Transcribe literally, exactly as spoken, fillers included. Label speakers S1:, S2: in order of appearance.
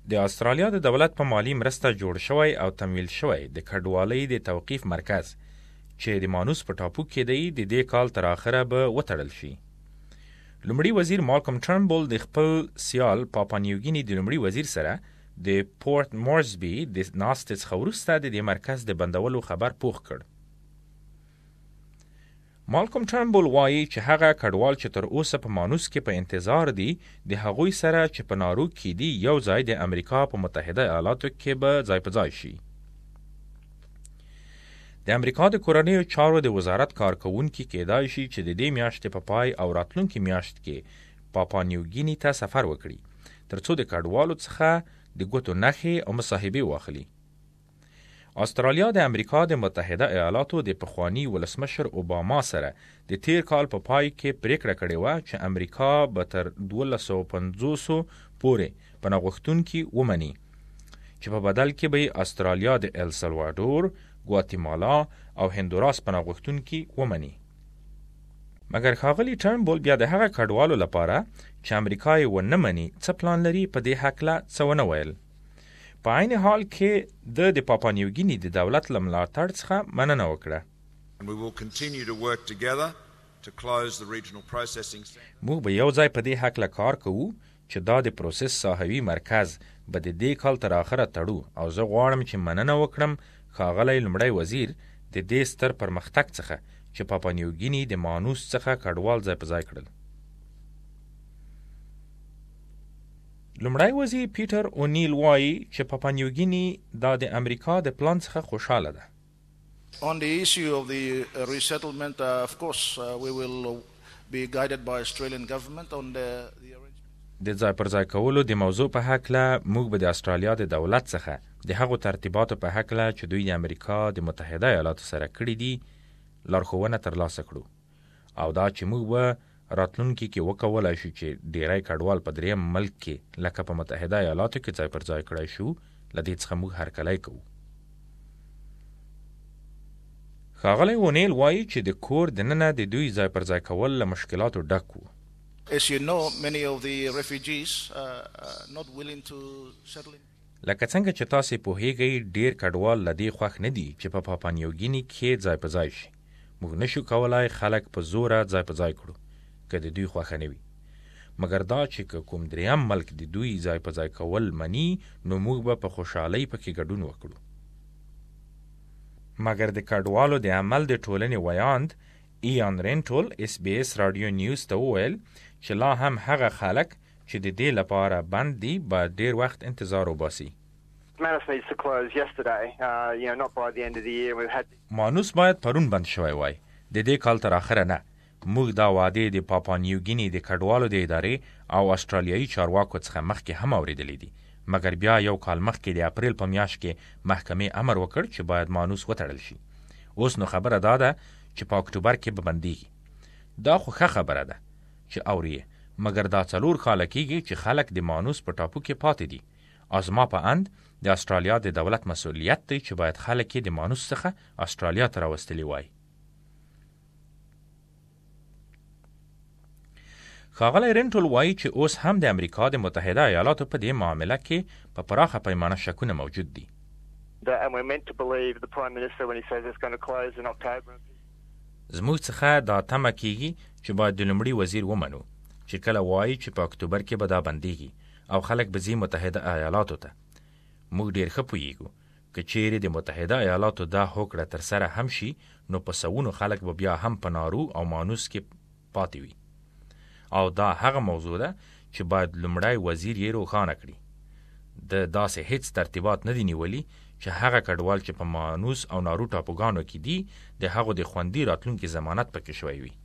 S1: د استرالیا د دولت په مالی مرسته جوړ شوی او تمویل شوی د کډوالۍ د توقیف مرکز چې د مانوس په ټاپو کې دی د دې کال تر اخره به وتړل شي. لومړي وزیر مالکم ټرنبل د خپل سیال پاپا نیوګیني د لومړي وزیر سره د پورت مورسبي د ناستې څخه وروسته د دې مرکز د بندولو خبر پوخ کړ. مالکم ټرنبل وایي چې هغه کډوال چې تر اوسه په مانوس کې په انتظار دي د هغوی سره چې په ناروغ کې دي یو ځای د امریکا په متحده ایالاتو کې به ځای په ځای شي. د امریکا د کورنیو چارو د وزارت کارکوونکي کېدای شي چې د دې میاشتې په پای او راتلونکي میاشت کې پاپا نیوګیني ته سفر وکړي ترڅو د کډوالو څخه د ګوتو نښې او مصاحبې واخلي. استرالیا د امریکا د متحده ایالاتو د پخوانی ولسمشر اوباما سره د تیر کال په پای کې پریکړه کړې وه چې امریکا به تر دولس سوه پنځوس پورې پناه غوښتونکي ومني چې په بدل کې به استرالیا د ال سلوادور، ګواتیمالا او هندوراس پناه غوښتونکي ومني. مګر ښاغلي ټرنبل بیا د هغه کډوالو لپاره چې امریکا یې ونه مني څه پلان لري په دې هکله څه ونه ویل. په عین حال کې د د پاپا نیوګیني د دولت له ملاتړ څخه مننه وکړه. موږ به یو ځای په دې هکله کار کوو چې دا د پروسس ساحوي مرکز به د دې کال تر اخره تړو او زه غواړم چې مننه وکړم ښاغلی لومړی وزیر د دې ستر پرمختګ څخه چې پاپا نیوګیني د مانوس څخه کډوال ځای په ځای کړل. لومړی وزیر پیټر اونیل وایي چې پاپا نیوګیني دا د امریکا د پلان څخه خوشحاله ده.
S2: On the issue of the uh, resettlement, uh, of course, uh, we will be guided by Australian government on the, the arrangement.
S1: د ځای پر ځای کولو د موضوع په هکله موږ به د استرالیا د دولت څخه د هغو ترتیباتو په هکله چې دوی د امریکا د متحده ایالاتو سره کړي دي لارښوونه ترلاسه کړو او دا چې موږ به راتلونکي کې وکولای شو چې ډیری کډوال په دریم ملک کې لکه په متحده ایالاتو کې ځای پر ځای کړی شو له دې څخه موږ هرکلی کوو. ښاغلی اونیل وایي چې د کور دننه د دوی ځای پر ځای کول له مشکلاتو ډک وو.
S2: As you know, many of the refugees are not willing to settle in.
S1: لکه څنګه چې تاسې پوهیږئ ډیر کډوال له دې خوښ نه دي چې په پاپا نیوګیني کې ځای په ځای شي. موږ نشو کولای خلک په زوره ځای په ځای کړو که د دوی خوښه نه وي. مګر دا چې کوم دریم ملک د دوی ځای په ځای کول مني نو موږ به په خوشحالۍ پکې ګډون وکړو. مګر د کډوالو د عمل د ټولنې ویاند ایان رینټول اس بی اس رادیو نیوز ته وویل چې لا هم هغه خلک چې د دې لپاره بند دي باید ډیر وخت انتظار وباسي. مانوس باید پرون بند شوی وای د دې کال تر اخره نه. موږ دا وعده د پاپا نیوګیني د کډوالو د ادارې او استرالیایي چارواکو څخه مخکې هم اورېدلې دي مګر بیا یو کال مخکې د اپریل په میاشت کې محکمې امر وکړ چې باید مانوس وتړل شي. اوس نو خبره دا ده چې په اکتوبر کې به بندیږي. دا خو ښه خبره ده چې اوري مګر دا څلور کاله کېږي چې خلک د مانوس په ټاپو کې پاتې دي. ازما په اند د استرالیا د دولت مسؤلیت دی چې باید خلک یې د مانوس څخه استرالیا ته راوستلي وای. ښاغلی رینټول وایي چې اوس هم د امریکا د متحده ایالاتو په دې معامله کې په پراخه پیمانه شکونه موجود دي. زموږ څخه دا تمه کېږي چې باید د لومړي وزیر ومنو چې کله وایي چې په اکتوبر کې به دا بندیږي او خلک به ځي متحده ایالاتو ته. موږ ډېر ښه پوهیږو که چیرې د متحده ایالاتو دا هوکړه ترسره هم شي نو په سوونو خلک به بیا هم په نارو او مانوس کې پاتې وي. او دا هغه موضوع ده چې باید لومړی وزیر یې روښانه کړي. د داسې هیڅ ترتیبات نه دي نیولي چې هغه کډوال چې په مانوس او نارو ټاپوګانو کې دي د هغو د خوندي راتلونکي ضمانت پکې شوی وي.